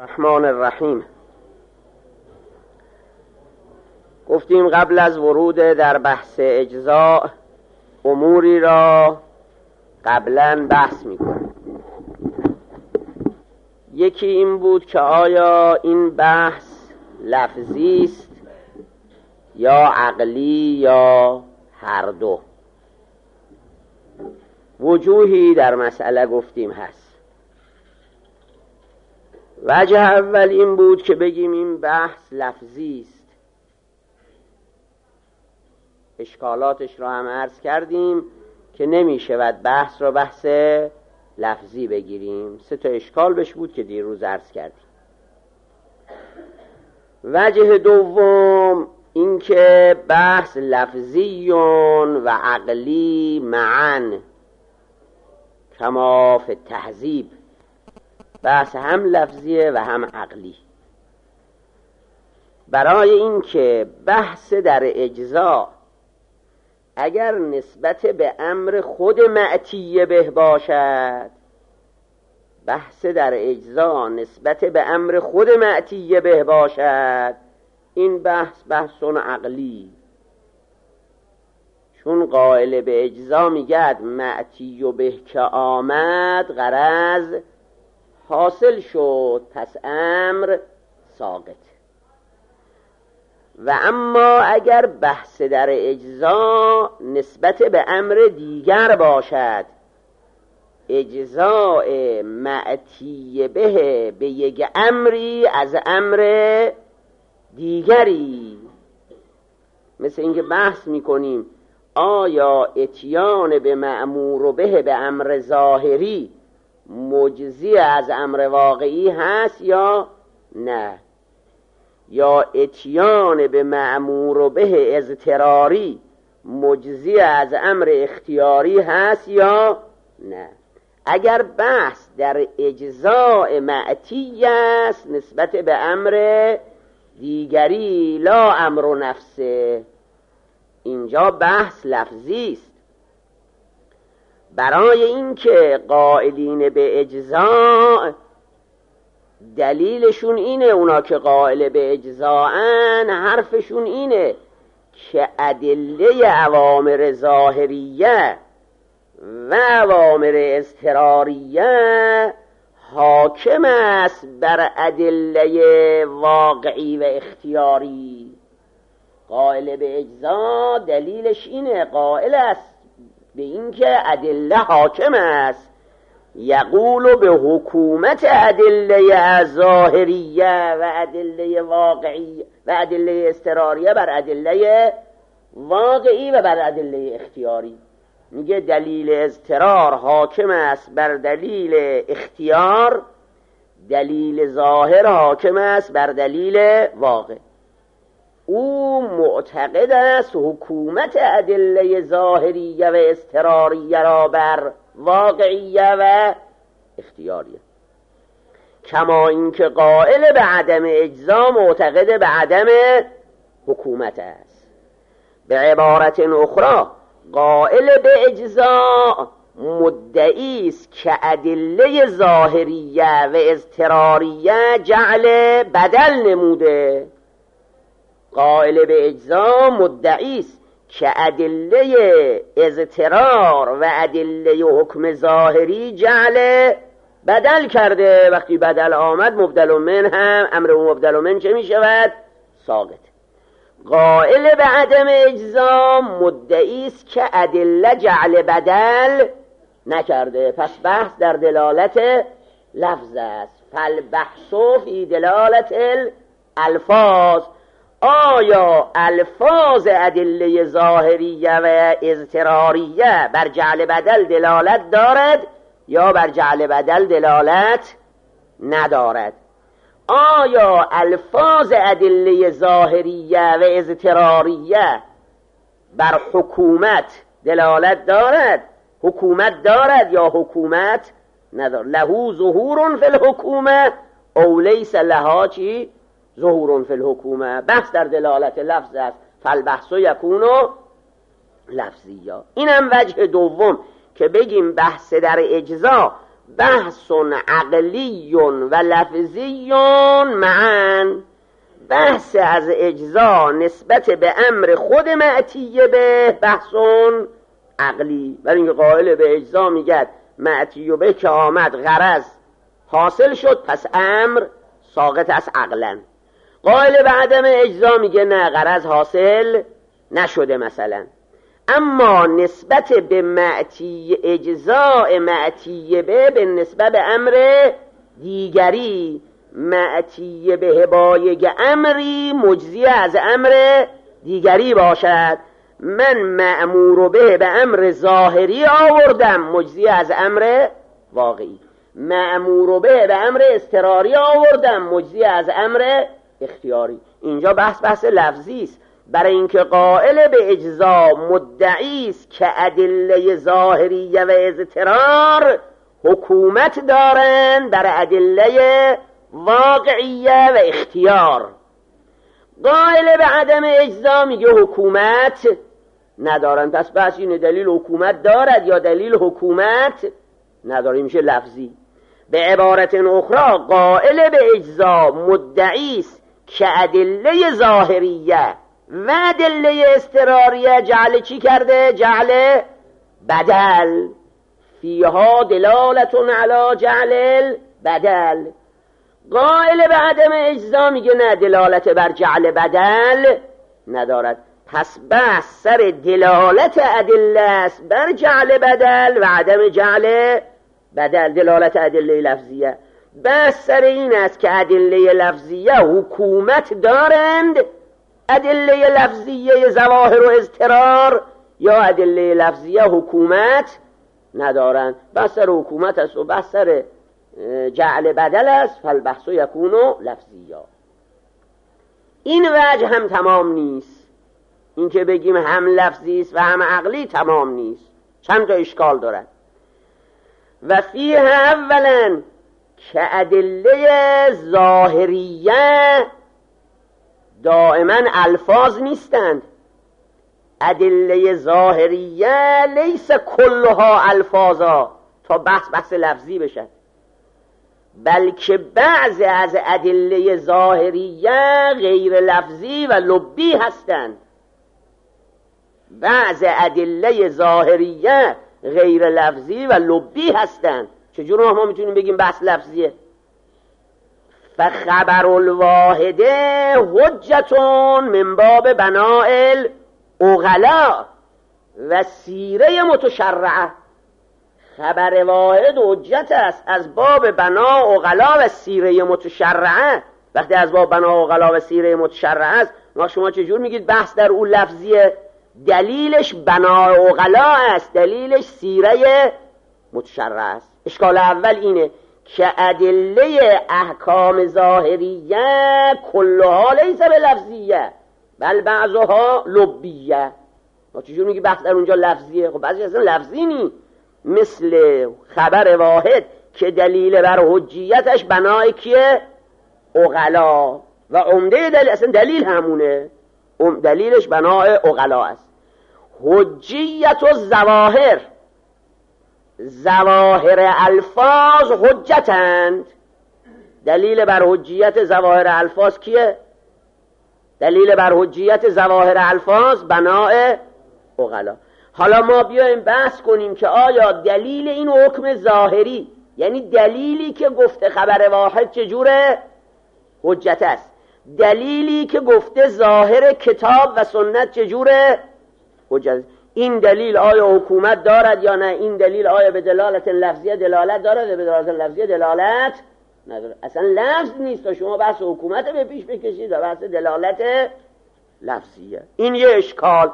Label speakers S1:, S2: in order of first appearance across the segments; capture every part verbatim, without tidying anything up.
S1: الرحمن الرحیم. گفتیم قبل از ورود در بحث اجزاء اموری را قبلا بحث میکنیم. یکی این بود که آیا این بحث لفظی است یا عقلی یا هر دو. وجوهی در مسئله گفتیم هست. وجه اول این بود که بگیم این بحث لفظی است. اشکالاتش را هم عرض کردیم که نمی شود بحث را بحث لفظی بگیریم. سه تا اشکال بش بود که دیروز عرض کردیم. وجه دوم این که بحث لفظی و عقلی معاً کما فی التهذیب، بحث هم لفظیه و هم عقلی. برای این که بحث در اجزا اگر نسبت به امر خود معتیه به باشد، بحث در اجزا نسبت به امر خود معتیه به باشد، این بحث بحث عقلی. چون قائل به اجزا میگد معتیه به که آمد غرض حاصل شد، پس امر ساقط. و اما اگر بحث در اجزا نسبت به امر دیگر باشد، اجزاء معتی به به یک امری از امر دیگری، مثل اینکه بحث میکنیم آیا اتیان به مأمور به به امر ظاهری مجزی از امر واقعی هست یا نه، یا اتیان به مأمور به اضطراری مجزی از امر اختیاری هست یا نه. اگر بحث در اجزاء معتی است نسبت به امر دیگری لا امر نفسه، اینجا بحث لفظی است. برای اینکه قائلین به اجزاء دلیلشون اینه، اونا که قائل به اجزاءن حرفشون اینه که ادله اوامر ظاهریه و اوامر اضطراریه حاکم است بر ادله واقعی و اختیاری. قائل به اجزاء دلیلش اینه، قائل است به اینکه ادله حاکم است، یقول به حکومت ادله ظاهریه و ادله واقعی و ادله اضطراریه بر ادله واقعی و بر ادله اختیاری. میگه دلیل اضطرار حاکم است بر دلیل اختیار، دلیل ظاهر حاکم است بر دلیل واقع. او معتقد است حکومت ادله ظاهریه و اضطراریه را بر واقعیه و اختیاریه، کما اینکه قائل به عدم اجزا معتقد به عدم حکومت است. به عبارت اخرى قائل به اجزا مدعی است که ادله ظاهریه و اضطراریه جعل بدل نموده. قائل به اجزا مدعی است که ادله اضطرار و ادله حکم ظاهری جعل بدل کرده. وقتی بدل آمد مبدل من هم امر مبدل من چه می شود؟ ساقط. قائل به عدم اجزا مدعی است که ادله جعل بدل نکرده. پس بحث در دلالت لفظ است. فالبحث فی دلالت الالفاظ. آیا الفاظ ادله ظاهریه و اضطراریه بر جعل بدل دلالت دارد یا بر جعل بدل دلالت ندارد؟ آیا الفاظ ادله ظاهریه و اضطراریه بر حکومت دلالت دارد، حکومت دارد یا حکومت ندارد؟ له ظهور فی الحکومه او لیس لها چی؟ ظهور فی الحکومه. بحث در دلالت لفظ است. فالبحث یکون لفظیا. این هم وجه دوم که بگیم بحث در اجزا بحث عقلی و لفظی معاً، بحث از اجزا نسبت به امر خود معتیه به بحث عقلی، برای اینکه قائل به اجزا میگه معتیه به که آمد غرض حاصل شد پس امر ساقط است عقلا. قائل به عدم اجزا میگه نه غرض حاصل نشده مثلا. اما نسبت به معتی اجزاء معتیه به به نسبت به امر دیگری، معتیه به بایگ امری مجزی از امر دیگری باشد. من مأمور به به امر ظاهری آوردم مجزی از امر واقعی، مأمور به به امر اضطراری آوردم مجزی از امر اختیاری. اینجا بحث بحث لفظی است، برای اینکه قائل به اجزا مدعی است که ادله ظاهریه و اضطرار حکومت دارند بر ادله واقعیه و اختیار. قائل به عدم اجزا میگه حکومت ندارن. پس بحث اینه دلیل حکومت دارد یا دلیل حکومت نداره، میشه لفظی. به عبارت اخرى قائل به اجزا مدعی است که ادله ظاهریه و ادله اضطراریه جعل چی کرده؟ جعل بدل، فیها دلالت علی جعل بدل. قائل به عدم اجزا میگه نه دلالت بر جعل بدل ندارد. پس بحث سر دلالت ادله است بر جعل بدل و عدم جعل بدل، دلالت ادله لفظیه. بحث سر این است که ادله لفظیه حکومت دارند، ادله لفظیه ظواهر و اضطرار، یا ادله لفظیه حکومت ندارند. بحث سر حکومت است و بحث سر جعل بدل است، فالبحث یکون لفظیا. این وجه هم تمام نیست، این که بگیم هم لفظی است و هم عقلی تمام نیست، چند تا اشکال دارد. و فیه اولا که ادله ظاهریه دائما الفاظ نیستند. ادله ظاهریه لیس کلها الفاظا تا بحث بحث لفظی بشد، بلکه بعض از ادله ظاهریه غیر لفظی و لبی هستند. بعض ادله ظاهریه غیر لفظی و لبی هستند. چجور ما میتونیم بگیم بحث لفظیه؟ فخبر الواحده حجتون من باب بناء الاغلاء و سیره متشرعه. خبر واحد حجت است از باب بنا اغلا و سیره متشرعه. وقتی از باب بنا اغلا و سیره متشرعه است، ما شما چجور میگید بحث در اون لفظیه؟ دلیلش بنا اغلا است، دلیلش سیره متشرعه است. اشکال اول اینه که ادله احکام ظاهریه کلها لیس به لفظیه بل بعضها لبیه. ما چجور میگی بحث در اونجا لفظیه؟ خب بعضی اصلا لفظی نی، مثل خبر واحد که دلیل بر حجیتش بنای کیه؟ اغلا. و عمده دلیل اصلا دلیل همونه، دلیلش بنای اغلا است. حجیت و ظواهر، ظواهر الفاظ حجتند. دلیل بر حجیت ظواهر الفاظ کیه؟ دلیل بر حجیت ظواهر الفاظ بنای اغلا. حالا ما بیایم بحث کنیم که آیا دلیل این حکم ظاهری، یعنی دلیلی که گفته خبر واحد چجوره؟ حجت است. دلیلی که گفته ظاهر کتاب و سنت چجوره؟ حجت. این دلیل آیا حکومت دارد یا نه؟ این دلیل آیا به دلالت لفظیه دلالت دارد یا به دلالت لفظیه دلالت نداره؟ اصلا لفظ نیست تا شما بحث حکومت به پیش بکشید و بحث دلالت لفظیه. این یه اشکال.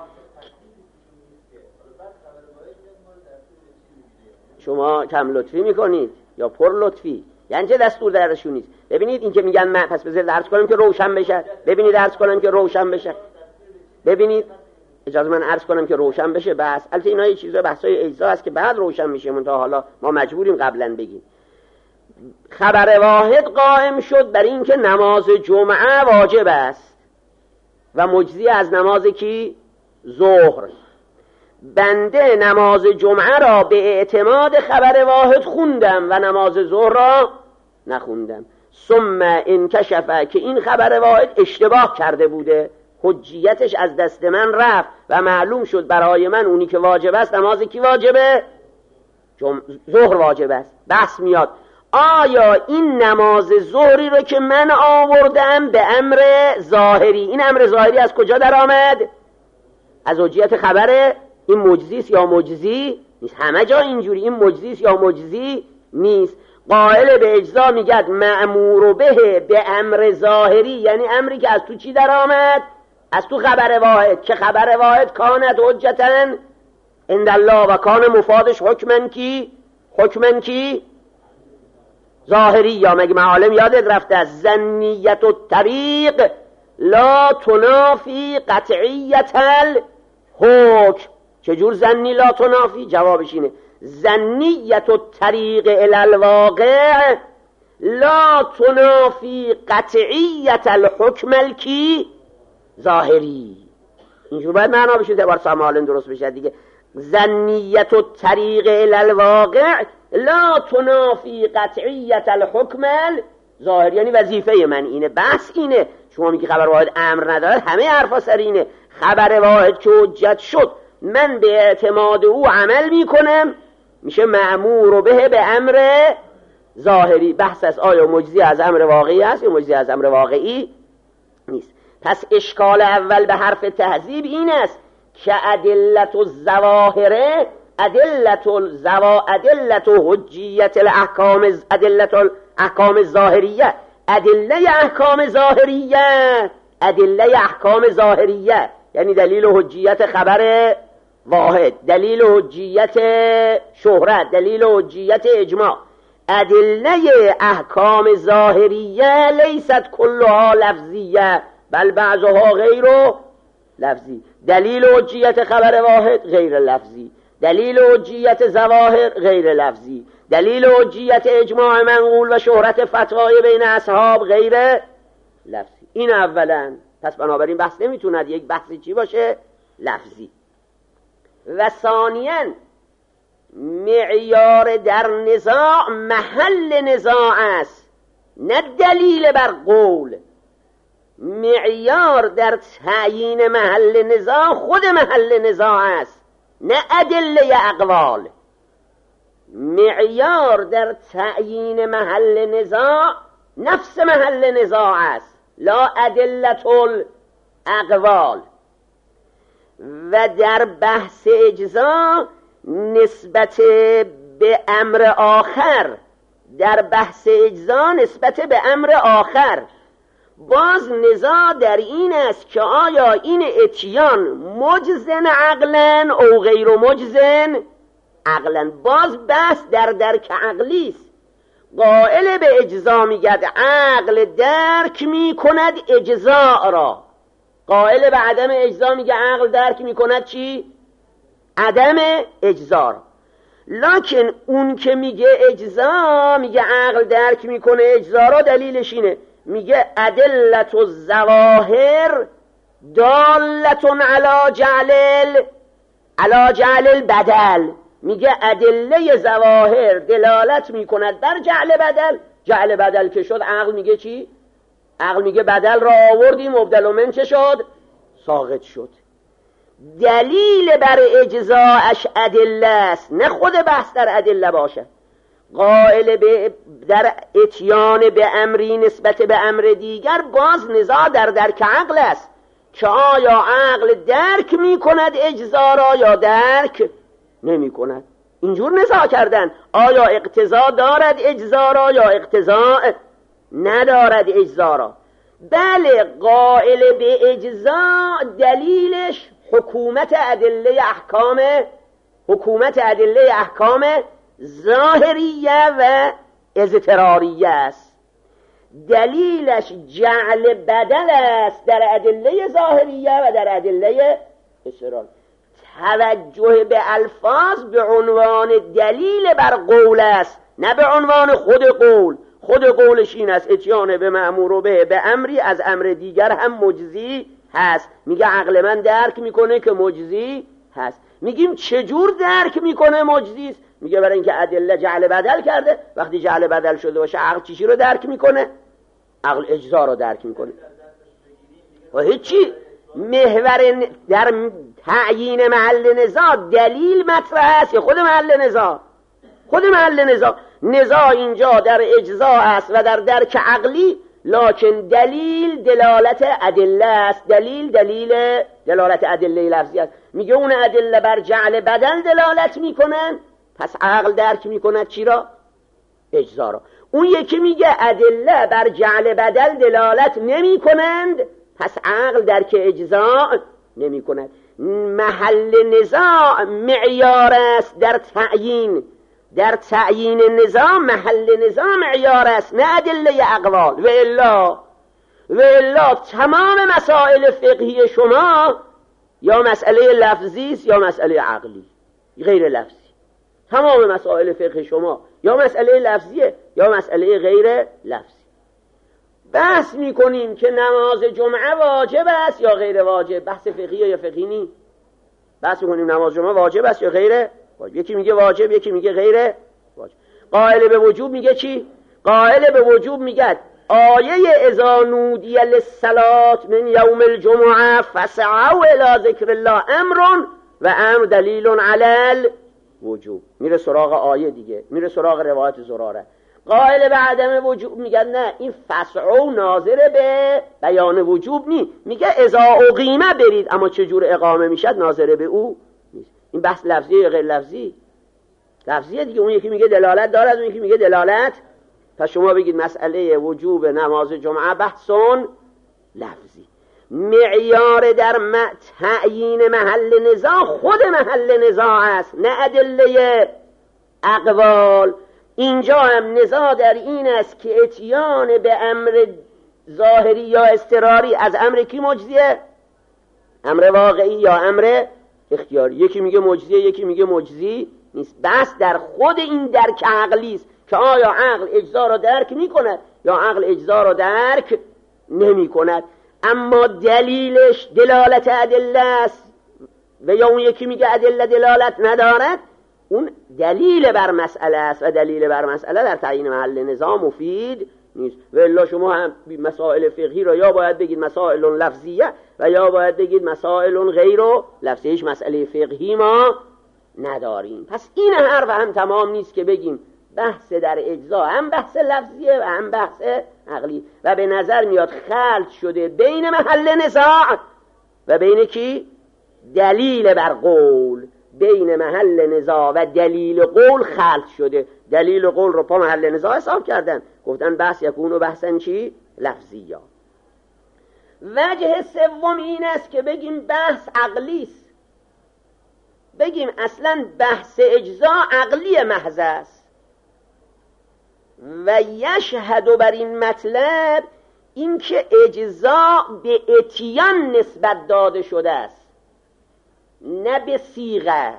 S1: شما کم لطفی میکنید یا پر لطفی؟ یعنی چه دستور درشون نیست؟ ببینید این که میگن من پس بذار درس کنم که روشن بشه. ببینید درس کنم که روشن بشه. ببینید اجازه من عرض کنم که روشن بشه. بس البته اینا یه چیزا بحثای اجزا است که بعد روشن میشه، منتها حالا ما مجبوریم قبلا بگیم. خبر واحد قائم شد بر این که نماز جمعه واجب است و مجزی از نماز کی؟ ظهر. بنده نماز جمعه را به اعتماد خبر واحد خوندم و نماز ظهر را نخوندم. ثم انکشف، که این خبر واحد اشتباه کرده بوده، حجیتش از دست من رفت و معلوم شد برای من اونی که واجب است نماز کی واجبه؟ جمع... ظهر واجب است. بحث میاد آیا این نماز ظهری رو که من آوردم به امر ظاهری، این امر ظاهری از کجا در آمد؟ از حجیت خبر این مجزیست یا مجزی نیست؟ همه جا اینجوری این مجزیست یا مجزی نیست. قائل به اجزا میگد مأمور به به امر ظاهری، یعنی امری که از تو چی در آمد؟ از تو خبر واحد، که خبر واحد کانت حجتن عند الله و کان مفادش حکمن کی؟ حکمن کی؟ ظاهری. یا مگه معالم یادت رفته از ظنیت الطریق لا تنافی قطعیت الحکم. چجور ظنی لا تنافی؟ جوابش اینه ظنیت الطریق الی الواقع لا تنافی قطعیت الحکم الکی ظاهری. اینجور باید معنا بشه، دوباره سامالن درست بشه دیگه. ظنیت الطریق الی الواقع لا تنافی قطعیت الحکم الظاهری. یعنی وظیفه من اینه، بحث اینه. شما میگی خبر واحد امر نداره، همه حرفا سر اینه. خبر واحد که حجت شد من به اعتماد او عمل میکنم، میشه مأمور به به امر ظاهری. بحث از آیا مجزی از امر واقعی است یا مجزی از امر واقعی نیست. پس اشکال اول به حرف تهذیب این است که ادلت الظواهر ادلت الزوا ادلت حجیت الاحکام ادلت الاحکام الظاهریه ادله احکام ظاهریه ادله احکام ظاهریه یعنی دلیل حجیت خبر واحد، دلیل حجیت شهرت، دلیل حجیت اجماع. ادله احکام ظاهریه لیست کلها لفظیه بل بعضها غیر لفظی. دلیل حجیت خبر واحد غیر لفظی، دلیل حجیت ظواهر غیر لفظی، دلیل حجیت اجماع منقول و شهرت فتوای بین اصحاب غیر لفظی. این اولا. پس بنابراین بحث نمیتوند یک بحثی چی باشه؟ لفظی. و ثانیاً معیار در نزاع محل نزاع است، نه دلیل بر قول. معیار در تعیین محل نزاع خود محل نزاع است، نه ادله اقوال. معیار در تعیین محل نزاع نفس محل نزاع است، لا ادلت الاقوال. و در بحث اجزا نسبت به امر آخر، در بحث اجزا نسبت به امر آخر باز نزاع در این است که آیا این اتیان مجزن عقلن او غیر مجزن عقلن. باز بحث در درک عقلی است. قائل به اجزا میگد عقل درک میکند اجزا را، قائل به عدم اجزا میگه عقل درک میکند چی؟ عدم اجزا را. لکن اون که میگه اجزا، میگه عقل درک میکنه اجزا را، دلیلش اینه، میگه ادلت الظواهر دالتون علی جعل علی جعل البدل. میگه ادله ظواهر دلالت میکند بر جعل بدل. جعل بدل که شد عقل میگه چی؟ عقل میگه بدل را آوردیم مبدل و من چه شد؟ ساقط شد. دلیل بر اجزاش ادله است، نه خود بحث در ادله باشه. قائل به در اتیان به امری نسبت به امر دیگر باز نزاع در درک عقل است که آیا عقل درک میکند اجزا را یا درک نمی کند. اینجور نزاع کردن آیا اقتضا دارد اجزا را یا اقتضا ندارد اجزا را. بله، قائل به اجزا دلیلش حکومت ادله احکام حکومت ادله احکام ظاهریه و اضطراریه است. دلیلش جعل بدل است در ادله ظاهریه و در ادله اضطراریه. توجه به الفاظ به عنوان دلیل بر قول است، نه به عنوان خود قول. خود قولش این است اتیان به مأمور و به به امری از امر دیگر هم مجزی هست. میگه عقل من درک میکنه که مجزی هست. میگیم چجور درک میکنه مجزی است؟ میگه برای اینکه ادله جعل بدل کرده. وقتی جعل بدل شده باشه عقل چیزی رو درک میکنه؟ عقل اجزا رو درک میکنه. و هیچی. محور در تعیین محل نزاع دلیل مطرح است یا خود محل نزاع؟ خود محل نزاع. نزاع اینجا در اجزا است و در درک عقلی، لکن دلیل دلالت ادله است. دلیل دلیل دلالت ادله لفظی است. میگه اون ادله بر جعل بدل دلالت میکنن، پس عقل درک میکند چی را؟ اجزا را. اون یکی میگه ادله بر جعل بدل دلالت نمیکنند، پس عقل درک اجزا نمیکند. محل نزاع معیار است در تعیین. در تعیین نظام محل نظام معیار است، نه ادله اقوال. و الا و الا تمام مسائل فقهی شما یا مسئله لفظی است یا مسئله عقلی غیر لفظی. تمام مسائل فقه شما یا مسئله لفظیه یا مسئله غیر لفظی. بحث میکنیم که نماز جمعه واجب است یا غیر واجب. بحث فقهی یا فقهی نی. بحث میکنیم نماز جمعه واجب است یا غیر واجب. یکی میگه واجب، یکی میگه غیر واجب. قائل به وجوب میگه چی؟ قائل به وجوب میگه آیه اذا نودی للصلاة من یوم الجمعه فسعوا الی ذکر الله امر و امر دلیل علی الوجوب. میره سراغ آیه دیگه، میره سراغ روایت زراره. قائل به عدم وجوب میگه نه، این فسعوا ناظر به بیان وجوب نی، میگه اذا اقیمه برید، اما چجور اقامه میشد ناظر به او نیست. این بحث لفظی یا غیر لفظی؟ لفظیه دیگه. اون یکی میگه دلالت دارد، اون یکی میگه دلالت. پس شما بگید مسئله وجوب نماز جمعه بحثون لفظی. معیار در تعیین محل نزاع خود محل نزاع است، نه ادله اقوال. اینجا هم نزاع در این است که اتیان به امر ظاهری یا اضطراری از امر کی مجزیه؟ امر واقعی یا امر اختیاری. یکی میگه مجزیه، یکی میگه مجزی نیست. بس در خود این درک عقلی است که آیا عقل اجزا را درک میکند یا عقل اجزا را درک نمی کند. اما دلیلش دلالت ادله است و یا اون یکی میگه ادله دلالت ندارد، اون دلیل بر مسئله است و دلیل بر مسئله در تعیین محل نظام مفید نیست. و الا شما هم مسائل فقهی را یا باید بگید مسائل لفظیه و یا باید بگید مسائل غیر لفظیه. هیچ مسئله فقهی ما نداریم. پس این حرف هم تمام نیست که بگیم بحث در اجزا هم بحث لفظیه و هم بحث عقلی. و به نظر میاد خلط شده بین محل نزاع و بین کی؟ دلیل بر قول. بین محل نزاع و دلیل قول خلط شده. دلیل قول رو پا محل نزاع حساب کردن، گفتن بحث یکون و بحثن چی؟ لفظیه. وجه سوم این است که بگیم بحث عقلی است. بگیم اصلا بحث اجزا عقلی محض است و یشهد بر این مطلب اینکه اجزا به اتیان نسبت داده شده است، نه به صیغه.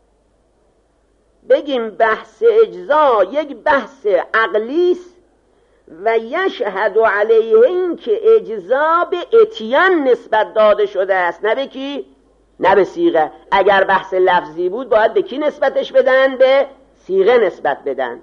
S1: بگیم بحث اجزا یک بحث عقلی است و یشهد علیه اینکه اجزا به اتیان نسبت داده شده است، نه به کی؟ نه به صیغه. اگر بحث لفظی بود باید به کی نسبتش بدن؟ به صیغه نسبت بدن.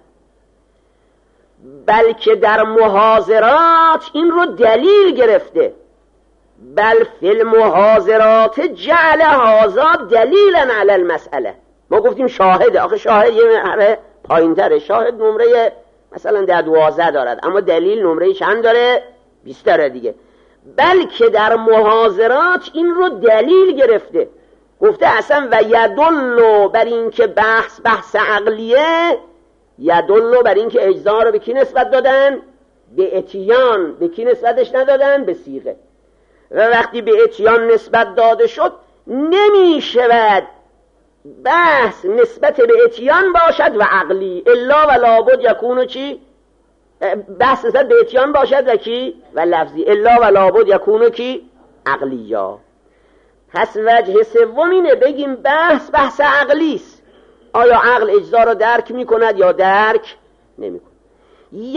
S1: بلکه در محاضرات این رو دلیل گرفته. بل فی المحاضرات جعل هذا دلیلا علی المسئله. ما گفتیم شاهده. آخه شاهد یه نمره پایین تره. شاهد نمره مثلا ده دوازده دارد، اما دلیل نمره چند داره؟ بیست داره دیگه. بلکه در محاضرات این رو دلیل گرفته، گفته اصلا و یدل بر این که بحث بحث عقلیه، یدل بر این که اجزا رو به کی نسبت دادن؟ به اتیان. به کی نسبتش ندادن؟ به صیغه. و وقتی به اتیان نسبت داده شد نمی شود بحث نسبت به اتیان باشد و عقلی، الا و لابد یکونو چی؟ بحث نسبت به اتیان باشد و کی؟ و لفظی، الا و لابد یکونو کی؟ عقلی. یا پس وجه سوم اینه بگیم بحث بحث عقلی است. آیا عقل اجزا رو درک می کند یا درک نمی کند؟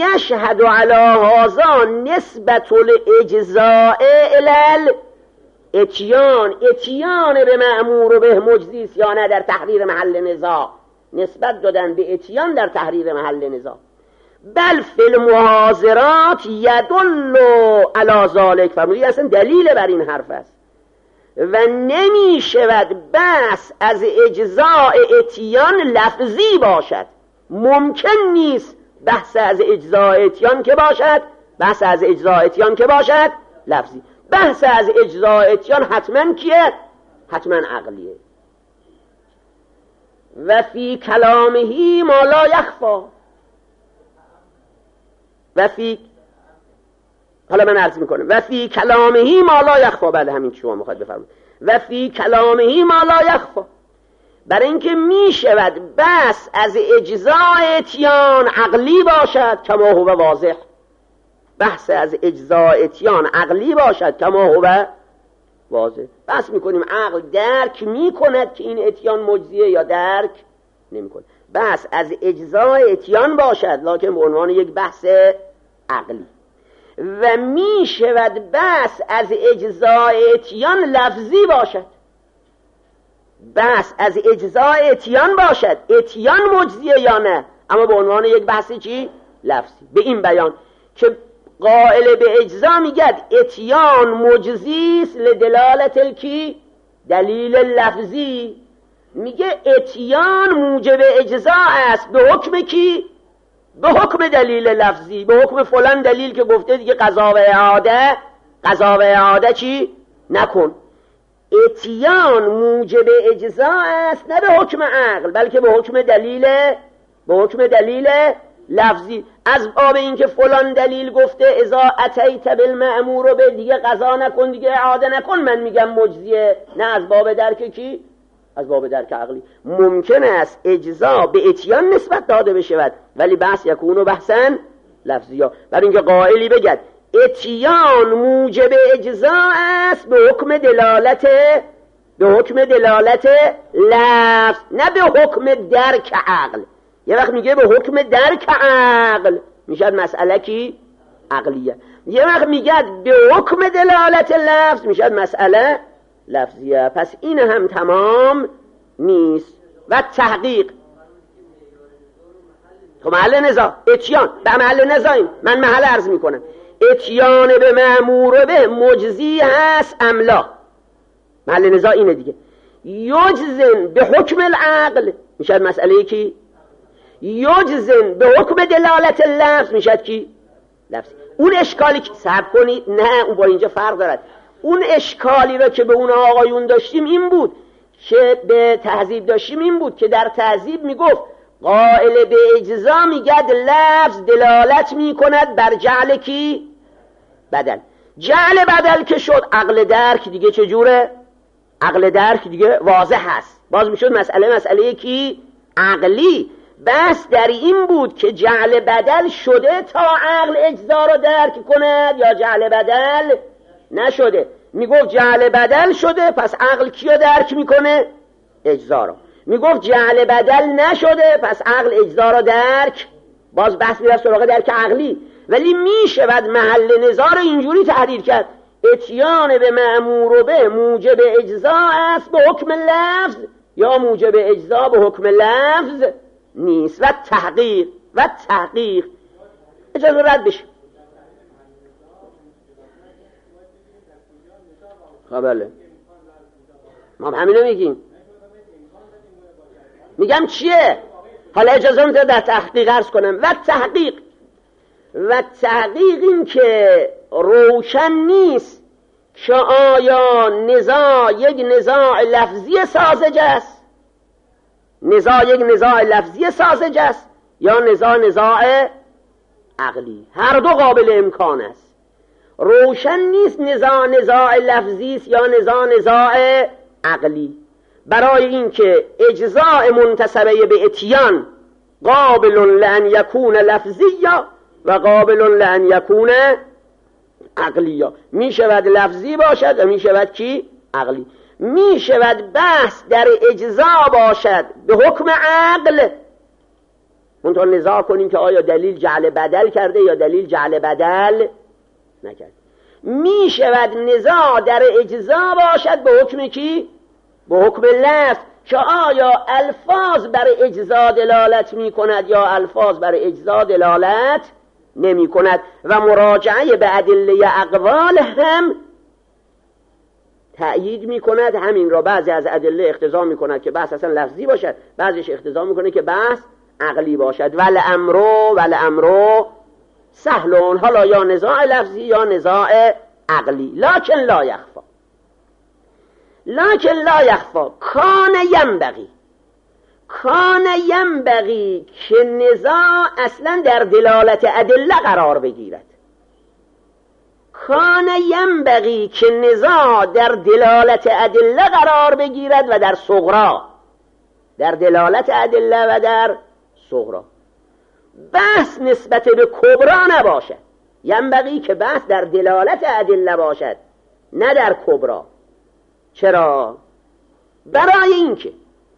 S1: یشهد علی هذا نسبت الاجزاء الی اتیان اتیان به مأمور و به مجزیست یا نه در تحریر محل نزاع، نسبت دادن به اتیان در تحریر محل نزاع. بل فی المحاضرات یدل علی ذلک، فرمودید اصلا دلیل بر این حرف است و نمی شود بس از اجزاء اتیان لفظی باشد. ممکن نیست بحث از اجزاء اتیان که باشد، بحث از اجزاء اتیان که باشد لفظی. بحث از اجزاء اتیان حتما کیه؟ حتما عقلیه. و فی کلامهی ما لا یخفا، و فی حالا من عرض میکنم و فی کلامهی ما لا یخفا، بله همین شما میخواید بفرمایید. و فی کلامهی ما لا یخفا، برای اینکه میشود بس از اجزاء اتیان عقلی باشد کما هو واضح، بحث از اجزاء اتیان عقلی باشد کما هو واضح. بحث میکنیم عقل درک میکند که این اتیان مجزیه یا درک نمیکنه. بحث از اجزاء اتیان باشد لکن به عنوان یک بحث عقلی. و میشود بحث از اجزاء اتیان لفظی باشد، بحث از اجزاء اتیان باشد اتیان مجزیه یا نه، اما به عنوان یک بحث چی؟ لفظی. به این بیان که قائل به اجزا میگد اتیان مجزیست لدلالت الکی، دلیل لفظی، میگه اتیان موجب اجزا است به حکم کی؟ به حکم دلیل لفظی، به حکم فلان دلیل که گفته دیگه قضا و اعاده، قضا و اعاده چی؟ نکن. اتیان موجب اجزا است نه به حکم عقل بلکه به حکم دلیل، به حکم دلیل لفظی. از باب این که فلان دلیل گفته اذا اتیت بالمأمور به دیگه قضا نکن دیگه اعاده نکن، من میگم مجزیه، نه از باب درک کی؟ از باب درک عقلی. ممکن است اجزا به اتیان نسبت داده بشود ولی بحث یکون و بحثن لفظیا، برای اینکه قائلی بگد اتیان موجب اجزا است به حکم دلالت، به حکم دلالت لفظ نه به حکم درک عقل. یه وقت میگه به حکم درک عقل میشد مسئله کی؟ عقلیه. یه وقت میگه به حکم دلالت لفظ میشد مسئله لفظیه. پس این هم تمام نیست. و تحقیق تو محل نزاع، اتیان به محل نزاعیم، من محل عرض میکنم اتیان به مأمور به مجزی هست املا، محل نزاع اینه دیگه. یجزن به حکم العقل میشد مسئله کی؟ یجزن به حکم دلالت لفظ میشد کی؟ لفظ. اون اشکالی که صبر کنید، نه اون با اینجا فرق دارد. اون اشکالی رو که به اون آقایون داشتیم این بود که به تهذیب داشتیم این بود که در تهذیب میگفت قائل به اجزا میگد لفظ دلالت میکند بر جعل کی؟ بدل. جعل بدل که شد عقل درک دیگه چجوره؟ عقل درک دیگه واضح هست، باز میشد مسئله مسئله کی؟ عقلی. بس در این بود که جعل بدل شده تا عقل اجزا رو درک کند یا جعل بدل نشده. میگفت جعل بدل شده پس عقل کیو درک میکنه؟ اجزا رو. میگفت جعل بدل نشده پس عقل اجزا رو درک، باز بحث میرفت سراغ درک عقلی. ولی میشود محل نزاع رو اینجوری تحریر کرد اتیان به مأمور به موجب اجزا است به حکم لفظ یا موجب اجزا به حکم لفظ نیست. و تحقیق و تحقیق اجازه رد بشه. خب بله ما همینو میگیم، میگم چیه؟ حالا اجازه میده در تحقیق عرض کنم. و تحقیق و تحقیق این که روشن نیست که آیا نزاع یک نزاع لفظی ساذج است، نزاع یک نزاع لفظی ساذج است یا نزاع نزاع عقلی، هر دو قابل امکان است. روشن نیست نزاع نزاع لفظی است یا نزاع نزاع عقلی، برای اینکه اجزاء منتسبه به اتیان قابل لان یکون لفظیا و قابل لان یکون عقلیا. می شود لفظی باشد و می شود کی؟ عقلی. می شود بحث در اجزا باشد به حکم عقل، منطقه نزاع کنیم که آیا دلیل جعل بدل کرده یا دلیل جعل بدل نکرد. می شود نزاع در اجزا باشد به حکم کی؟ به حکم لفظ، که آیا الفاظ بر اجزا دلالت می کند یا الفاظ بر اجزا دلالت نمی کند. و مراجعه به ادله اقوال هم تأیید می کند همین را. بعضی از ادله اقتضا می کند که بحث اصلا لفظی باشد، بعضیش اقتضا می کند که بحث عقلی باشد. ول امرو ول امرو سهلون، حالا یا نزاع لفظی یا نزاع عقلی. لکن لا یخفا، لکن لا یخفا کان ینبغی، کان ینبغی که نزاع اصلا در دلالت ادله قرار بگیرد. کان ینبغی که نزاع در دلالت ادله قرار بگیرد و در صغرا، در دلالت ادله و در صغرا. بحث نسبت به کبرا نباشد، ینبغی که بحث در دلالت ادله باشد نه در کبرا. چرا؟ برای اینکه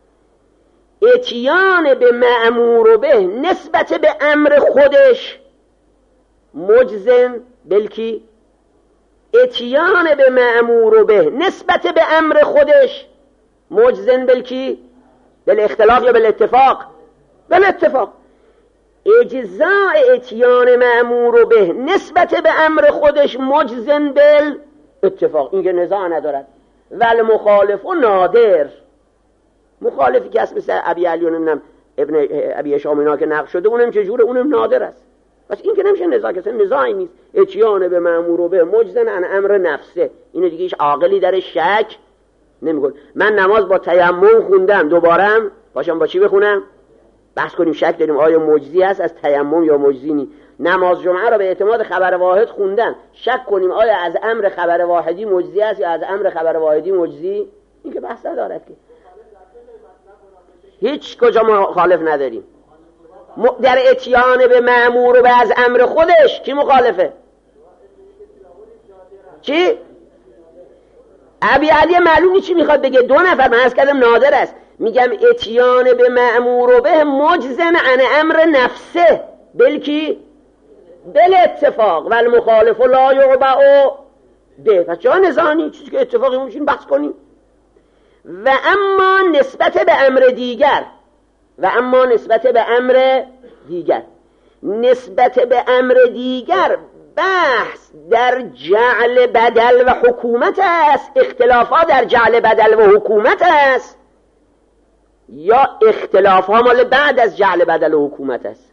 S1: اتیان به مأمور به نسبت به امر خودش مجزن بلکی، اتیان به مأمور به نسبت به امر خودش مجزن بلکی، بالاختلاف یا بالاتفاق؟ بالاتفاق. اجزاء اتیان مأمور به نسبت به امر خودش مجزن بالاتفاق، این که نزاع ندارد. ول مخالف و نادر، مخالفی که هست مثل ابی علی و نمیدونم ابن ابی هشام اینا که نقل شده، اونم چجوره؟ اونم نادر است. پس این که نمیشه نزاع، که نزاعی نیست. اتیان به مأمور و به مجزن عن امر نفسه، اینو دیگه هیچ عاقلی در شک نمیکنه. من نماز با تیمم خوندم، دوبارم باشم با چی بخونم؟ بحث کنیم شک داریم آیا مجزی است از تیمم یا مجزی نی. نماز جمعه را به اعتماد خبر واحد خوندن، شک کنیم آیا از امر خبر واحدی مجزی است یا از امر خبر واحدی مجزی؟ این که بحث ندارد که هیچ کجا مخالف نداریم. در اتیان به مأمور و به از امر خودش کی مخالفه؟ چی؟ ابی علی معلومی چی میخواد بگه؟ دو نفر، من از کردم نادر است. میگم اتیان به مأمور و به مجزن عن امر نفسه بلکی بل اتفاق و المخالف لا یعبع به. پس جا نزانی چیزی که اتفاقی میشین بحث کنیم. و اما نسبت به امر دیگر، و اما نسبت به امر دیگر، نسبت به امر دیگر بحث در جعل بدل و حکومت است. اختلافات در جعل بدل و حکومت است یا اختلاف ها مال بعد از جعل بدل و حکومت است؟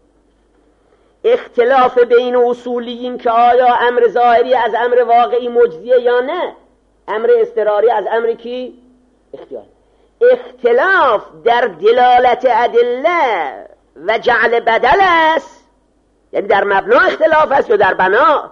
S1: اختلاف بین اصولیین که آیا امر ظاهری از امر واقعی مجزیه یا نه، امر اضطراری از امر کی؟ اختیار. اختلاف در دلالت ادله و جعل بدل است، یعنی در مبنا اختلاف است یا در بنا؟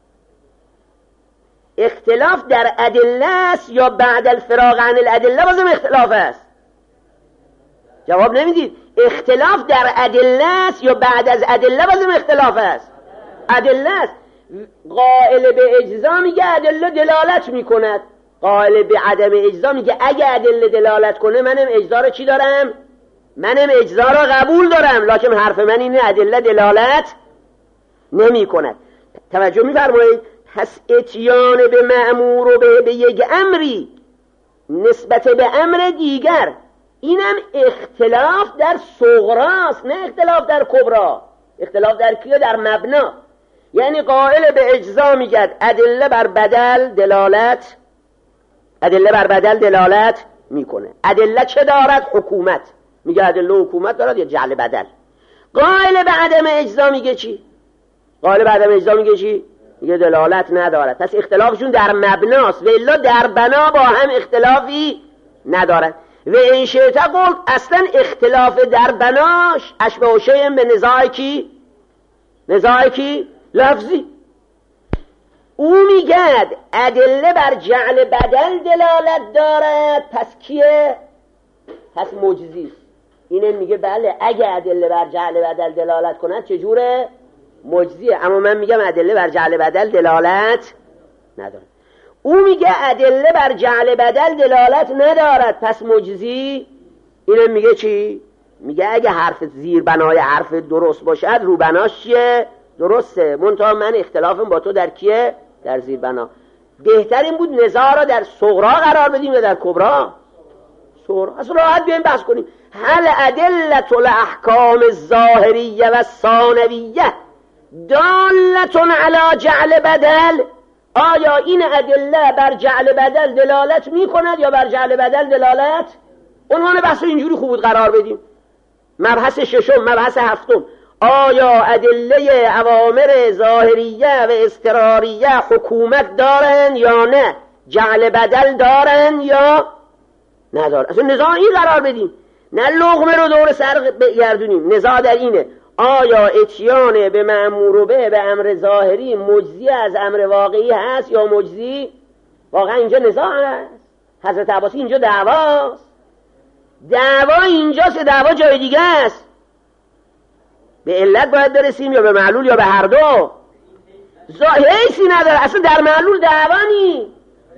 S1: اختلاف در ادله است یا بعد الفراغ عن الادله بازم اختلاف است؟ جواب نمیدید. اختلاف در ادله است یا بعد از ادله بازم اختلاف است؟ ادله است. قائل به اجزا میگه ادله دلالت میکند، قائل به عدم اجزا میگه اگه ادله دلالت کنه منم اجزا رو چی دارم؟ منم اجزا رو قبول دارم، لکن حرف من اینه ادله دلالت نمی کند. توجه میفرمایید؟ پس اتیان به مأمور و به, به یک امری نسبت به امر دیگر، اینم اختلاف در صغراست نه اختلاف در کبرا. اختلاف در کیه؟ در مبنا. یعنی قائل به اجزا میگه ادله بر بدل دلالت ادله بر بدل دلالت میکنه. ادله چه دارد؟ حکومت. میگه ادله حکومت دارد یا جعل بدل. قائل به عدم اجزا میگه چی؟ قائل به عدم اجزا میگه چی؟ میگه دلالت ندارد. پس اختلافشون در مبناست و الا در بنا با هم اختلافی ندارد. و این شیطه قلت اصلا اختلاف در بناش اشبه شیء به نزاع کی؟ نزاع کی؟ لفظی. او میگد ادله بر جعل بدل دلالت دارد، پس کیه؟ پس مجزی. اینه میگه بله اگه ادله بر جعل بدل دلالت کند چجوره؟ مجزیه. اما من میگم ادله بر جعل بدل دلالت نداره. او میگه ادله بر جعل بدل دلالت ندارد پس مجزی. اینه میگه چی؟ میگه اگه حرف زیر بنای حرف درست باشد رو بناش چیه؟ درسته. منتها من اختلافم با تو در کیه؟ در زیر بنا. بهتر این بود نزاع را در صغرا قرار بدیم یا در کبرا؟ صغرا. اصلا راحت بیایم بحث کنیم هل ادلت الاحکام الظاهریه و الثانویه دالتون علی جعل بدل؟ آیا این ادله بر جعل بدل دلالت می کند یا بر جعل بدل دلالت؟ عنوان بحث اینجوری خوب بود قرار بدیم. مبحث ششم، مبحث هفتم، آیا ادله اوامر ظاهریه و اضطراریه حکومت دارن یا نه؟ جعل بدل دارن یا ندارن؟ اصلا نزاع این قرار بدیم، نه لقمه رو دور سر بگردونیم. نزاع در اینه آیا اتیان به مأمور به به امر ظاهری مجزی از امر واقعی هست یا مجزی؟ واقعا اینجا نزاع هست. حضرت عباسی اینجا دعواست. دعوا اینجاست، دعوا جای دیگه است. به علت باید برسیم یا به معلول یا به هر دو. حیثی نداره، اصلا در معلول دعوا نی.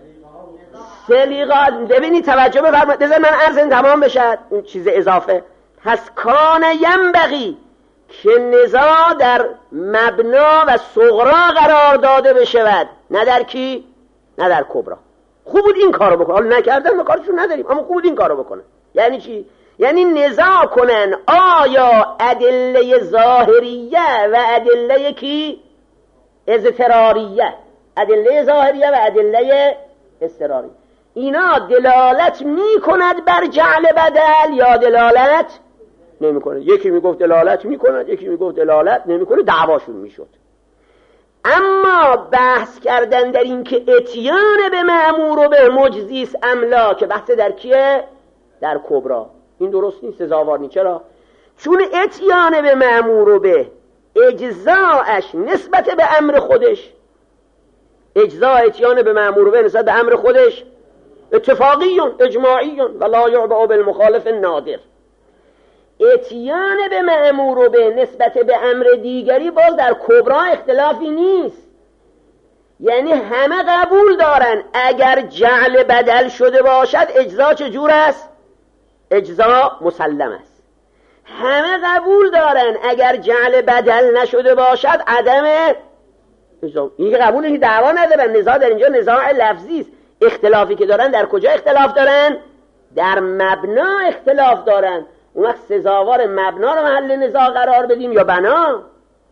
S1: سلیقات ببینید توجه بفرمایید، بذار من عرض تمام بشد اون چیز اضافه. پس کان ینبغی که نزاع در مبنا و صغرا قرار داده بشود، نه در کی؟ نه در کبرا. خوب بود این کارو بکنه، حالا نکردن ما کارشون نداریم، اما خوب بود این کارو بکنه. یعنی چی؟ یعنی نزاع کنن آیا ادله ظاهریه و ادله کی؟ اضطراریه. ادله ظاهریه و ادله اضطراریه اینا دلالت می کند بر جعل بدل یا دلالت نمی کند؟ یکی می گفت دلالت می کند، یکی می گفت دلالت نمی کند، دعواشون می شد. اما بحث کردن در این که اتیان به مأمور و به مجزیس املا، که بحث در کیه؟ در کبرا. این درست نیست، سزاوار نیست. چرا؟ چون اتیان به مأمور و به اجزاءش نسبت به امر خودش، اجزاء اتیان به مأمور و به نسبت به امر خودش اتفاقیون اجماعیون و لا یعبأ بالمخالف نادر. اتیان به مأمور و به نسبت به امر دیگری باز در کبرا اختلافی نیست. یعنی همه قبول دارن اگر جعل بدل شده باشد اجزا چجور است؟ اجزا مسلم است. همه قبول دارن اگر جعل بدل نشده باشد عدم اجزا. این قبول نیست، دعوا ندارن. نزاع در اینجا نزاع لفظی است. اختلافی که دارن در کجا اختلاف دارن؟ در مبنا اختلاف دارن. اون وقت سزاوار مبنا رو محل نزاع قرار بدیم یا بنا؟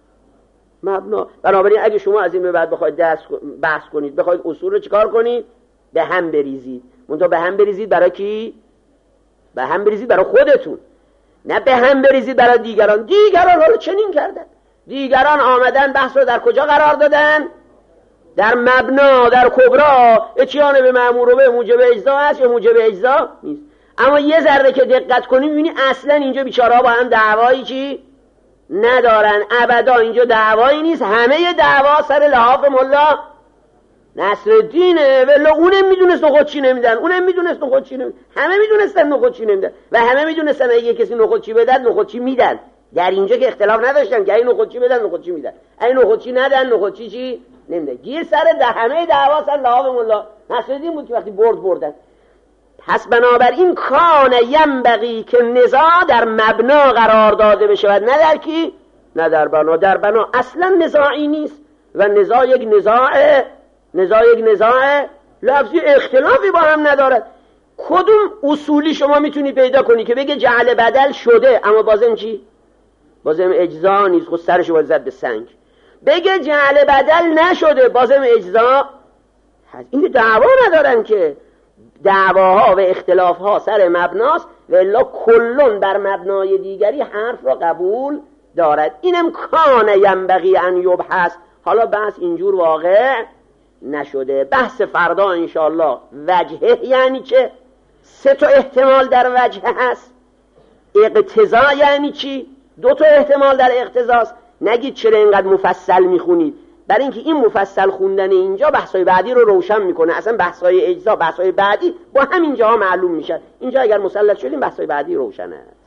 S1: مبنا. بنابراین اگه شما از این به بعد بخواید بحث کنید، بخواید اصول رو چیکار کنید؟ به هم بریزید. منتها به هم بریزید برای کی؟ به هم بریزید برای خودتون، نه به هم بریزید برای دیگران. دیگران حالا چنین کردن، دیگران آمدن بحث رو در کجا قرار دادن؟ در مبنا، در کبرا. اتیان به مأمور و به موجب اجزا هست یا موجب اجزا نیست. اما یه ذره که دقت کنیم می‌بینی اصلا اینجا بیچاره‌ها با هم دعوایی چی ندارن. ابدا اینجا دعوایی نیست. همه دعوا سر لحاف ملا نصرالدینه. ولی اونم میدونست نخود چی نمیدن، اونم میدونست نخود چی نمیدن، همه میدونستن نخود چی نمیدن و همه میدونستن اگه کسی نخود چی بدن نخود چی میدن. در اینجا که اختلاف نداشتن که این نخود چی بدن نخود چی میدن، این نخود چی ندن نخود چی چی نمیدن. گیر سر ده همه دعوا سر لحاف ملا نصرالدین بود که وقتی برد بردن. پس بنابراین کان ینبغی که نزاع در مبنا قرار داده بشه و نه در کی؟ نه در بنا. در بنا اصلا نزاعی نیست و نزاع یک نزاع نزاع یک نزاع لفظی، اختلافی با هم ندارد. کدوم اصولی شما میتونی پیدا کنی که بگه جعل بدل شده اما بازم چی؟ بازم اجزا نیست، خود سرشو باید زد به سنگ. بگه جعل بدل نشده بازم اجزا هست. این دعوا ندارن که دعواها و اختلافها سر مبناست و الا کلون بر مبنای دیگری حرف را قبول دارد. اینم کان ینبغی ان یبحث. حالا بحث اینجور واقع نشده. بحث فردا انشاءالله وجهه یعنی چه؟ سه تا احتمال در وجهه هست. اقتضا یعنی چی؟ دو تا احتمال در اقتضاست. نگید چرا اینقدر مفصل میخونید، برای اینکه این مفصل خوندن اینجا بحثای بعدی رو روشن میکنه. اصلا بحثای اجزا، بحثای بعدی با همین جاها معلوم میشه. اینجا اگر مسلط شدیم بحثای بعدی روشنه.